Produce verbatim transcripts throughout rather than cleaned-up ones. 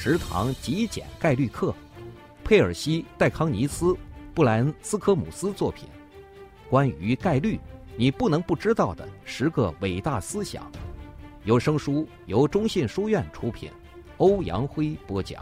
十堂极简概率课，佩尔西·戴康尼斯、布莱恩·斯科姆斯作品，关于概率你不能不知道的十个伟大思想。有声书由中信书院出品，欧阳辉播讲。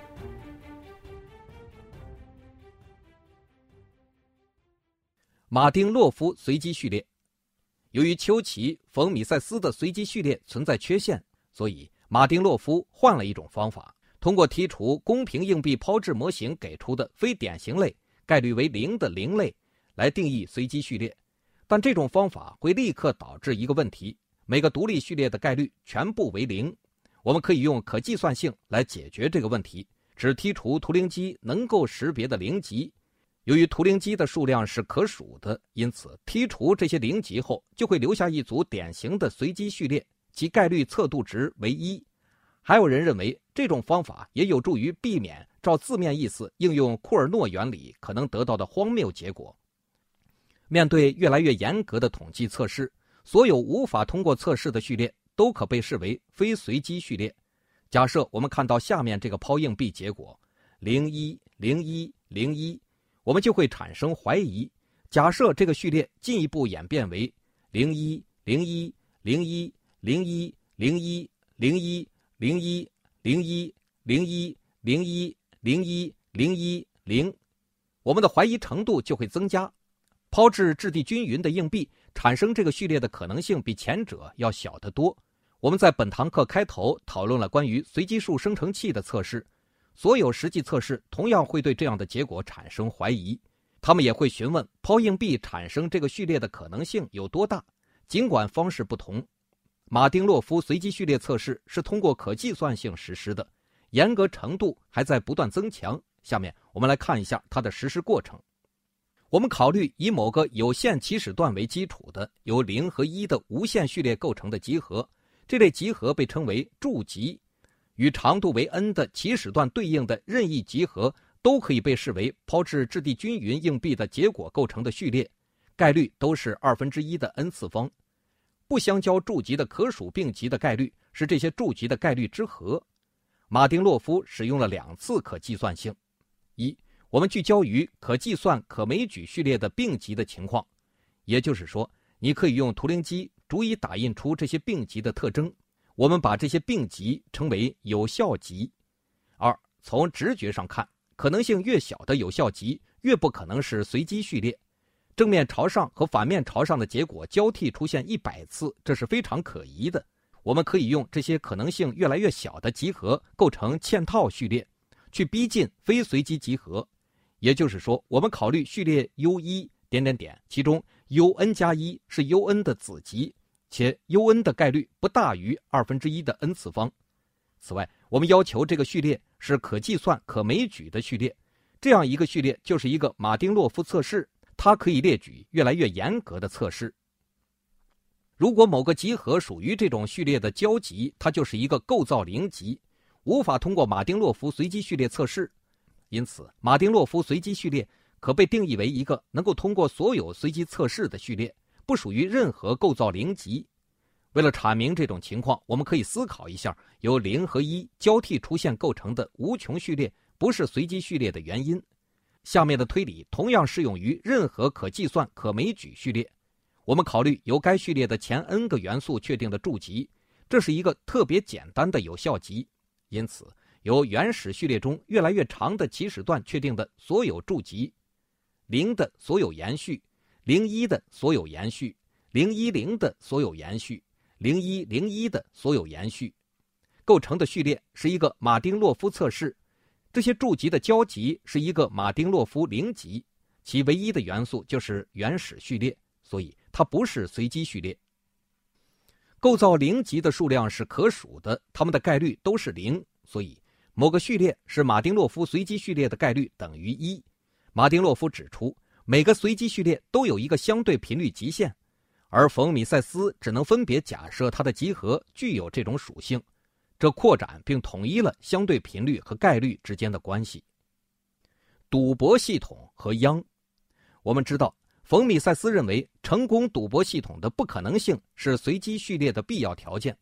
马丁洛夫随机序列。由于丘奇、冯米塞斯的随机序列存在缺陷，所以马丁洛夫换了一种方法，通过剔除公平硬币抛掷模型给出的非典型类概率为零的零类来定义随机序列。但这种方法会立刻导致一个问题，每个独立序列的概率全部为零。我们可以用可计算性来解决这个问题，只剔除图灵机能够识别的零级。由于图灵机的数量是可数的，因此剔除这些零级后，就会留下一组典型的随机序列，其概率测度值为一。还有人认为这种方法也有助于避免照字面意思应用库尔诺原理可能得到的荒谬结果。面对越来越严格的统计测试，所有无法通过测试的序列都可被视为非随机序列。假设我们看到下面这个抛硬币结果零一 零一 零一，我们就会产生怀疑。假设这个序列进一步演变为零一 零一 零一 零一 零一 零一 零一 零一 零一 零一 零一 零一 零，我们的怀疑程度就会增加。抛掷质地均匀的硬币产生这个序列的可能性比前者要小得多。我们在本堂课开头讨论了关于随机数生成器的测试，所有实际测试同样会对这样的结果产生怀疑，他们也会询问抛硬币产生这个序列的可能性有多大，尽管方式不同。马丁洛夫随机序列测试是通过可计算性实施的，严格程度还在不断增强。下面我们来看一下它的实施过程。我们考虑以某个有限起始段为基础的由零和一的无限序列构成的集合，这类集合被称为柱集。与长度为 n 的起始段对应的任意集合都可以被视为抛掷质地均匀硬币的结果构成的序列，概率都是二分之一的 n 次方。不相交柱集的可数并集的概率是这些柱集的概率之和。马丁洛夫使用了两次可计算性。一，我们聚焦于可计算可枚举序列的并集的情况，也就是说，你可以用图灵机逐一打印出这些并集的特征。我们把这些并集称为有效集。二，从直觉上看，可能性越小的有效集越不可能是随机序列。正面朝上和反面朝上的结果交替出现一百次，这是非常可疑的。我们可以用这些可能性越来越小的集合构成嵌套序列，去逼近非随机集合。也就是说，我们考虑序列 U 一 点点点，其中 U N 加一是 U N 的子集，且 U N 的概率不大于二分之一的 n 次方。此外，我们要求这个序列是可计算可枚举的序列，这样一个序列就是一个马丁洛夫测试，它可以列举越来越严格的测试。如果某个集合属于这种序列的交集，它就是一个构造零集，无法通过马丁洛夫随机序列测试。因此，马丁洛夫随机序列可被定义为一个能够通过所有随机测试的序列，不属于任何构造零集。为了阐明这种情况，我们可以思考一下由零和一交替出现构成的无穷序列不是随机序列的原因。下面的推理同样适用于任何可计算可枚举序列。我们考虑由该序列的前 n 个元素确定的柱集，这是一个特别简单的有效集。因此，由原始序列中越来越长的起始段确定的所有柱集，零的所有延续，零一的所有延续，零一零的所有延续，零一零一的所有延续，构成的序列是一个马丁洛夫测试。这些柱集的交集是一个马丁洛夫零集，其唯一的元素就是原始序列，所以它不是随机序列。构造零集的数量是可数的，它们的概率都是零，所以某个序列是马丁洛夫随机序列的概率等于一。马丁洛夫指出，每个随机序列都有一个相对频率极限，而冯米塞斯只能分别假设它的集合具有这种属性，这扩展并统一了相对频率和概率之间的关系。赌博系统和央，我们知道冯米塞斯认为成功赌博系统的不可能性是随机序列的必要条件，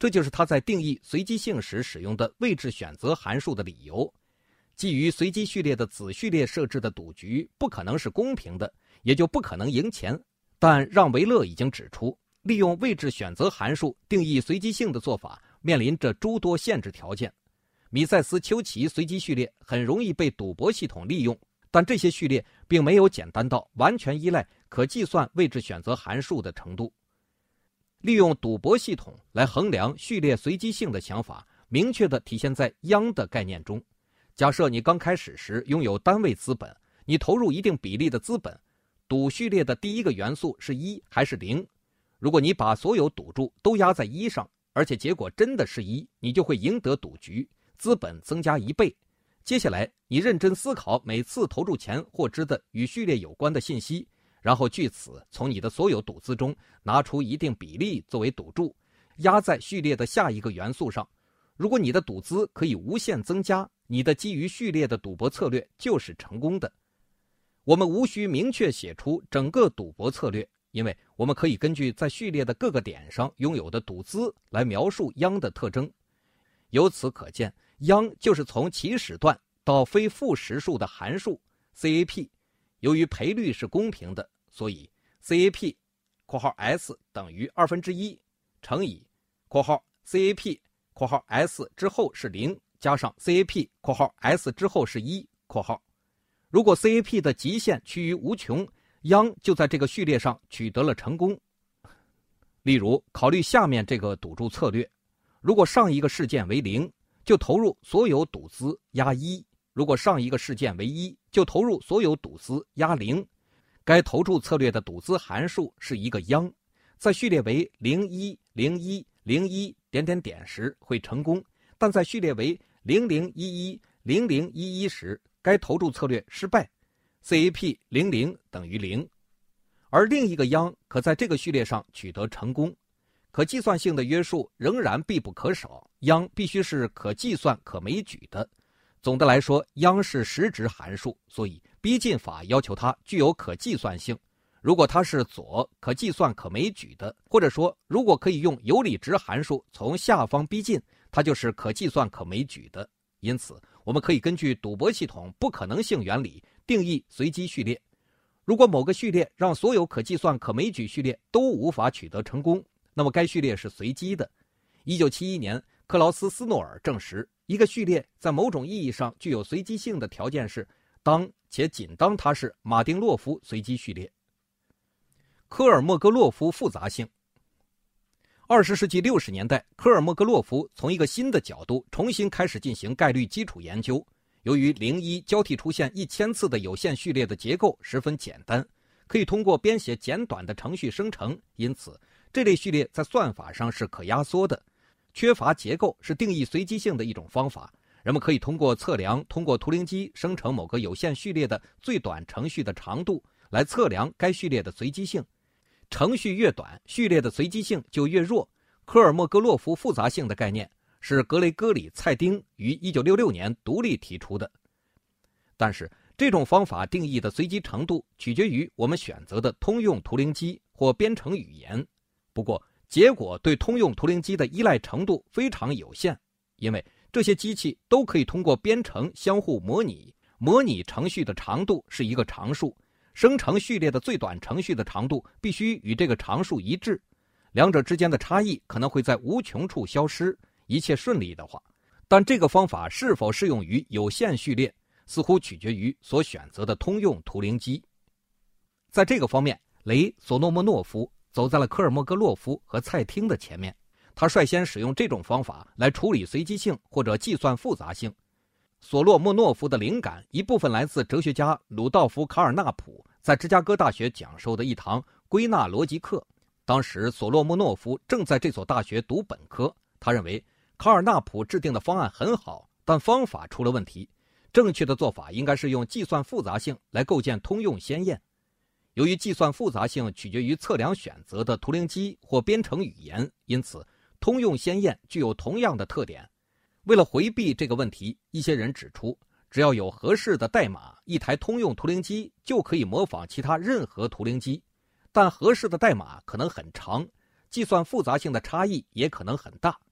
这就是他在定义随机性时使用的位置选择函数的理由。基于随机序列的子序列设置的赌局不可能是公平的，也就不可能赢钱。但让维勒已经指出，利用位置选择函数定义随机性的做法面临着诸多限制条件。米塞斯丘奇随机序列很容易被赌博系统利用，但这些序列并没有简单到完全依赖可计算位置选择函数的程度。利用赌博系统来衡量序列随机性的想法明确地体现在央的概念中。假设你刚开始时拥有单位资本，你投入一定比例的资本，赌序列的第一个元素是一还是零？如果你把所有赌注都压在一上，而且结果真的是一，你就会赢得赌局，资本增加一倍。接下来你认真思考每次投注前获知的与序列有关的信息，然后据此从你的所有赌资中拿出一定比例作为赌注，压在序列的下一个元素上。如果你的赌资可以无限增加，你的基于序列的赌博策略就是成功的。我们无需明确写出整个赌博策略，因为我们可以根据在序列的各个点上拥有的赌资来描述央的特征。由此可见，央就是从起始段到非负实数的函数 C A P。 由于赔率是公平的，所以 C A P（括号 S） 等于二分之一乘以括号 C A P（括号 S） 之后是零加上 C A P（括号 S） 之后是一括号。如果 C A P 的极限趋于无穷，央就在这个序列上取得了成功。例如，考虑下面这个赌注策略：如果上一个事件为零，就投入所有赌资压一；如果上一个事件为一，就投入所有赌资压零。该投注策略的赌资函数是一个央，在序列为零一零一零一点点点时会成功，但在序列为零零一一零零一一时，该投注策略失败。C A P 零零等于零，而另一个央可在这个序列上取得成功。可计算性的约束仍然必不可少，央必须是可计算可枚举的。总的来说，央是实值函数，所以逼近法要求它具有可计算性。如果它是左可计算可枚举的，或者说如果可以用有理值函数从下方逼近，它就是可计算可枚举的。因此我们可以根据赌博系统不可能性原理定义随机序列。如果某个序列让所有可计算可枚举序列都无法取得成功，那么该序列是随机的。一九七一年，克劳斯·斯诺尔证实，一个序列在某种意义上具有随机性的条件是当且仅当它是马丁洛夫随机序列。科尔莫格洛夫复杂性。二十世纪六十年代，科尔莫格洛夫从一个新的角度重新开始进行概率基础研究。由于零一交替出现一千次的有限序列的结构十分简单，可以通过编写简短的程序生成，因此这类序列在算法上是可压缩的。缺乏结构是定义随机性的一种方法。人们可以通过测量通过图灵机生成某个有限序列的最短程序的长度来测量该序列的随机性。程序越短，序列的随机性就越弱。科尔莫格洛夫复杂性的概念是格雷戈里·蔡丁于一九六六年独立提出的。但是这种方法定义的随机程度取决于我们选择的通用图灵机或编程语言。不过结果对通用图灵机的依赖程度非常有限，因为这些机器都可以通过编程相互模拟，模拟程序的长度是一个常数，生成序列的最短程序的长度必须与这个常数一致，两者之间的差异可能会在无穷处消失，一切顺利的话。但这个方法是否适用于有限序列，似乎取决于所选择的通用图灵机。在这个方面，雷·索诺莫诺夫走在了科尔莫格洛夫和蔡汀的前面。他率先使用这种方法来处理随机性或者计算复杂性。索洛莫诺夫的灵感一部分来自哲学家鲁道夫·卡尔纳普在芝加哥大学讲授的一堂归纳逻辑课。当时索洛莫诺夫正在这所大学读本科，他认为卡尔纳普制定的方案很好，但方法出了问题。正确的做法应该是用计算复杂性来构建通用先验。由于计算复杂性取决于测量选择的图灵机或编程语言，因此通用先验具有同样的特点。为了回避这个问题，一些人指出，只要有合适的代码，一台通用图灵机就可以模仿其他任何图灵机。但合适的代码可能很长，计算复杂性的差异也可能很大。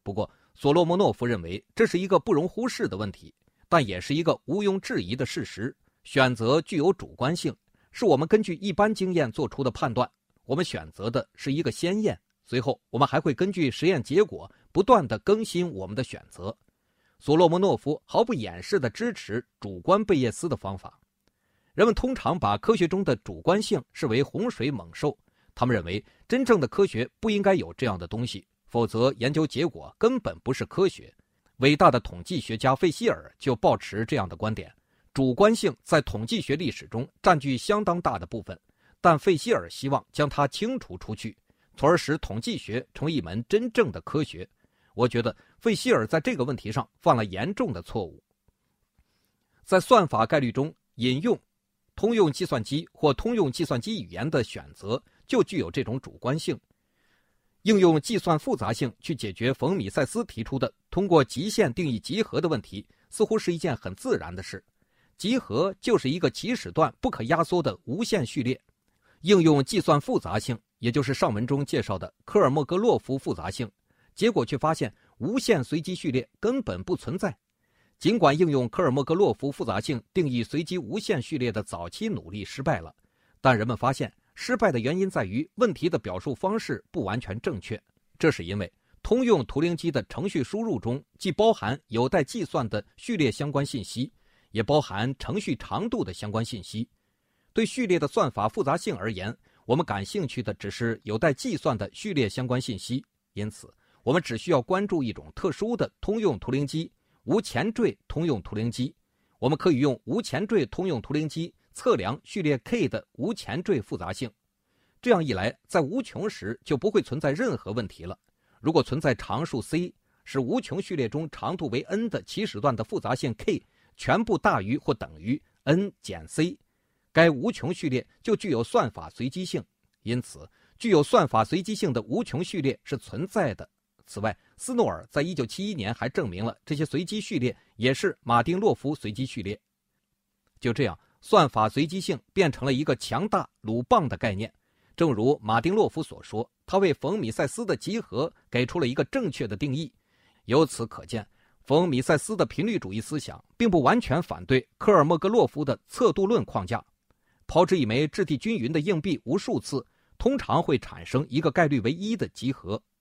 不过，索洛莫诺夫认为这是一个不容忽视的问题，但也是一个毋庸置疑的事实。选择具有主观性，是我们根据一般经验做出的判断。我们选择的是一个先验，随后我们还会根据实验结果不断地更新我们的选择。索洛莫诺夫毫不掩饰地支持主观贝叶斯的方法。人们通常把科学中的主观性视为洪水猛兽，他们认为真正的科学不应该有这样的东西，否则研究结果根本不是科学。伟大的统计学家费希尔就抱持这样的观点，主观性在统计学历史中占据相当大的部分，但费希尔希望将它清除出去，从而使统计学成为一门真正的科学。我觉得费希尔在这个问题上犯了严重的错误。在算法概率中，引用通用计算机或通用计算机语言的选择就具有这种主观性。应用计算复杂性去解决冯米塞斯提出的通过极限定义集合的问题，似乎是一件很自然的事。集合就是一个起始段不可压缩的无限序列。应用计算复杂性，也就是上文中介绍的科尔莫格洛夫复杂性，结果却发现无限随机序列根本不存在。尽管应用科尔莫格洛夫复杂性定义随机无限序列的早期努力失败了，但人们发现失败的原因在于问题的表述方式不完全正确。这是因为通用图灵机的程序输入中既包含有待计算的序列相关信息，也包含程序长度的相关信息。对序列的算法复杂性而言，我们感兴趣的只是有待计算的序列相关信息，因此我们只需要关注一种特殊的通用图灵机——无前缀通用图灵机。我们可以用无前缀通用图灵机测量序列 K 的无前缀复杂性。这样一来，在无穷时就不会存在任何问题了。如果存在常数 C， 使无穷序列中长度为 n 的起始段的复杂性 K 全部大于或等于 n 减 C， 该无穷序列就具有算法随机性。因此，具有算法随机性的无穷序列是存在的。此外，斯诺尔在一九七一年还证明了这些随机序列也是马丁洛夫随机序列。就这样，算法随机性变成了一个强大鲁棒的概念。正如马丁洛夫所说，他为冯米塞斯的集合给出了一个正确的定义。由此可见，冯米塞斯的频率主义思想并不完全反对科尔莫格洛夫的测度论框架。抛掷一枚质地均匀的硬币无数次，通常会产生一个概率为一的集合。